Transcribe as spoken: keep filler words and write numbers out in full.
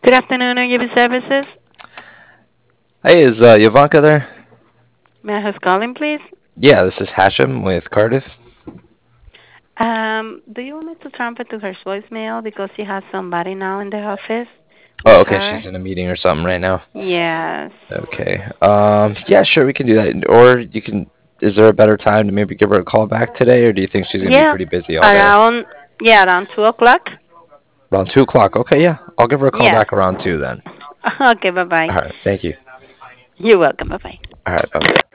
Good afternoon, N G B Services. Hey, is uh, Ivanka there? May I who's calling, please? Yeah, this is Hashem with Cardiff. Um, do you want me to transfer to her voicemail because she has somebody now in the office with Oh, okay, her? she's in a meeting or something right now. Yes. Okay. Um, yeah, sure, we can do that. Or you can. Is there a better time to maybe give her a call back today, or do you think she's gonna be Yeah, pretty busy all day? around yeah around two o'clock. Around two o'clock. Okay, yeah, I'll give her a call Yes. back around two then. Okay. Bye bye. All right, thank you. You're welcome. Bye bye. All right, bye bye.